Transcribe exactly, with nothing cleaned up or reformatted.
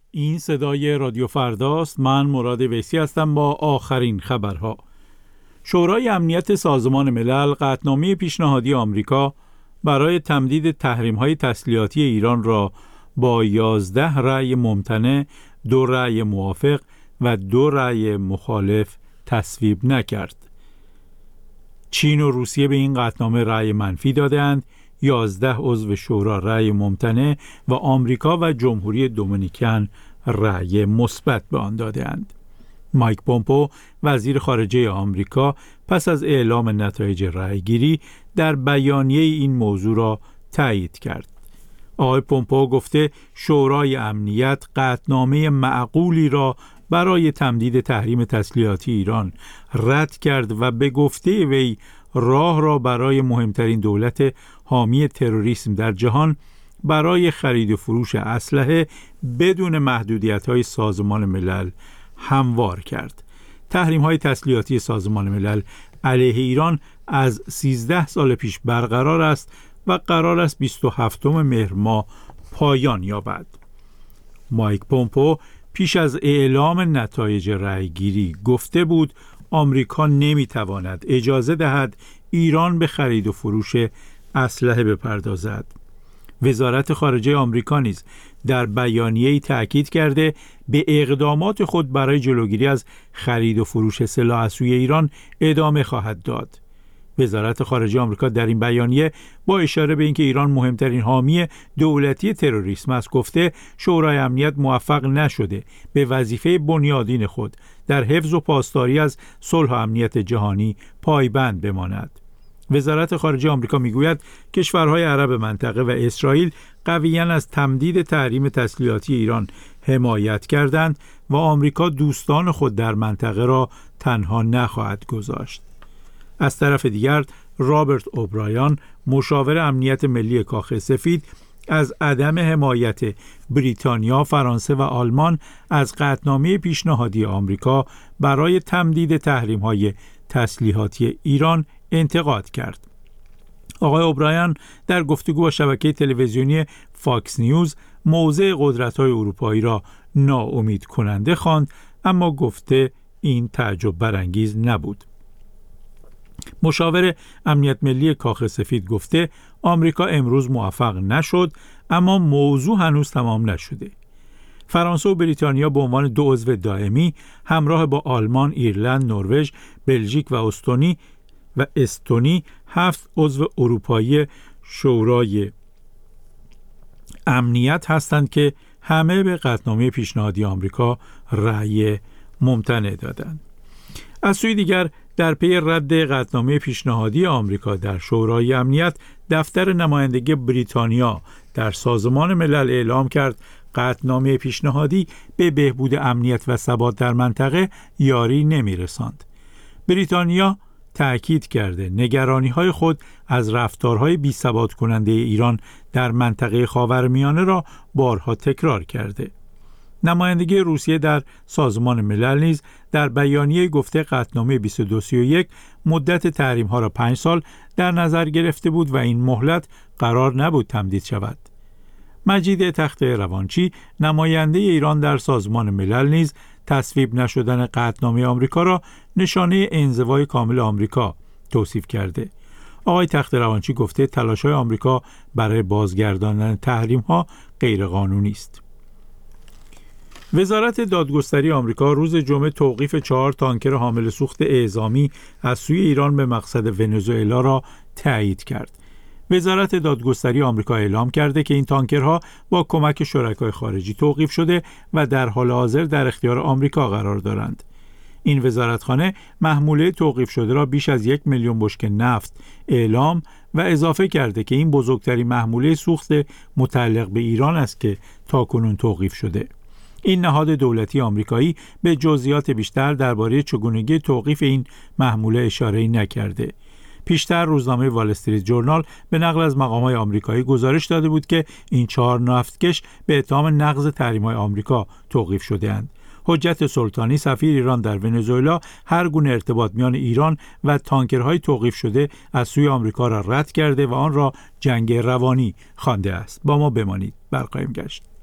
این صدای رادیو فرداست. من مراد ویسی هستم با آخرین خبرها. شورای امنیت سازمان ملل قطعنامه پیشنهادی آمریکا برای تمدید تحریم‌های تسلیحاتی ایران را با یازده رأی ممتنع، دو رأی موافق و دو رأی مخالف تصویب نکرد. چین و روسیه به این قطعنامه رأی منفی دادند، یازده عضو شورا رأی ممتنع و آمریکا و جمهوری دومینیکن رأی مثبت به آن دادند. مایک پومپو وزیر خارجه آمریکا پس از اعلام نتایج رأیگیری در بیانیه این موضوع را تایید کرد. آقای پومپو گفته شورای امنیت قطعنامه معقولی را برای تمدید تحریم تسلیحاتی ایران رد کرد و به گفته وی راه را برای مهمترین دولت حامی تروریسم در جهان برای خرید و فروش اسلحه بدون محدودیت‌های سازمان ملل هموار کرد. تحریم‌های تسلیحاتی سازمان ملل علیه ایران از سیزده سال پیش برقرار است و قرار است بیست و هفتم مهر ماه پایان یابد. مایک پومپو پیش از اعلام نتایج رأیگیری گفته بود آمریکا نمی‌تواند اجازه دهد ایران به خرید و فروش اسلحه بپردازد. وزارت خارجه آمریکا نیز در بیانیه‌ای تأکید کرده به اقدامات خود برای جلوگیری از خرید و فروش سلاح از سوی ایران ادامه خواهد داد. وزارت خارجه آمریکا در این بیانیه با اشاره به اینکه ایران مهمترین حامی دولتی تروریسم است گفته شورای امنیت موفق نشده به وظیفه بنیادین خود در حفظ و پاسداری از صلح و امنیت جهانی پایبند بماند. وزارت خارجه آمریکا میگوید کشورهای عرب منطقه و اسرائیل قویاً از تمدید تحریم تسلیحاتی ایران حمایت کردند و آمریکا دوستان خود در منطقه را تنها نخواهد گذاشت. از طرف دیگر رابرت اوبرایان مشاور امنیت ملی کاخ سفید از عدم حمایت بریتانیا، فرانسه و آلمان از قطعنامه پیشنهادی آمریکا برای تمدید تحریم‌های تسلیحاتی ایران انتقاد کرد. آقای اوبرایان در گفتگو با شبکه تلویزیونی فاکس نیوز موضع قدرت‌های اروپایی را ناامید کننده خواند، اما گفته این تعجب برانگیز نبود. مشاور امنیت ملی کاخ سفید گفته آمریکا امروز موفق نشد، اما موضوع هنوز تمام نشده. فرانسه و بریتانیا به عنوان دو عضو دائمی همراه با آلمان، ایرلند، نروژ، بلژیک و استونی و استونی هفت عضو اروپایی شورای امنیت هستند که همه به قطعنامه پیشنهادی آمریکا رأی ممتنع دادند. از سوی دیگر در پی رد قطعنامه پیشنهادی آمریکا در شورای امنیت، دفتر نمایندگی بریتانیا در سازمان ملل اعلام کرد قطعنامه پیشنهادی به بهبود امنیت و ثبات در منطقه یاری نمی‌رساند. بریتانیا تأکید کرده نگرانی‌های خود از رفتارهای بی‌ثبات کننده ایران در منطقه خاورمیانه را بارها تکرار کرده. نمایندگی روسیه در سازمان ملل نیز در بیانیه گفته قطعنامه بیست و دو سی و یک مدت تحریم‌ها را پنج سال در نظر گرفته بود و این مهلت قرار نبود تمدید شود. مجید تخت روانچی نماینده ایران در سازمان ملل نیز تصویب نشدن قطعنامه آمریکا را نشانه انزوای کامل آمریکا توصیف کرده. آقای تخت روانچی گفته تلاش‌های آمریکا برای بازگرداندن تحریم‌ها غیرقانونی است. وزارت دادگستری آمریکا روز جمعه توقیف چهار تانکر حامل سوخت اعزامی از سوی ایران به مقصد ونزوئلا را تایید کرد. وزارت دادگستری آمریکا اعلام کرده که این تانکرها با کمک شرکای خارجی توقیف شده و در حال حاضر در اختیار آمریکا قرار دارند. این وزارتخانه محموله توقیف شده را بیش از یک میلیون بشکه نفت اعلام و اضافه کرده که این بزرگترین محموله سوخت متعلق به ایران است که تاکنون توقیف شده. این نهاد دولتی آمریکایی به جزئیات بیشتر درباره چگونگی توقیف این محموله اشاره‌ای نکرده. پیشتر روزنامه وال استریت جورنال به نقل از مقام‌های آمریکایی گزارش داده بود که این چهار نفتکش به اتهام نقض تحریم‌های آمریکا توقیف شده‌اند. حجت سلطانی سفیر ایران در ونزوئلا هر گونه ارتباط میان ایران و تانکرهای توقیف شده از سوی آمریکا را رد کرده و آن را جنگ روانی خوانده است. با ما بمانید، برقایم گشت.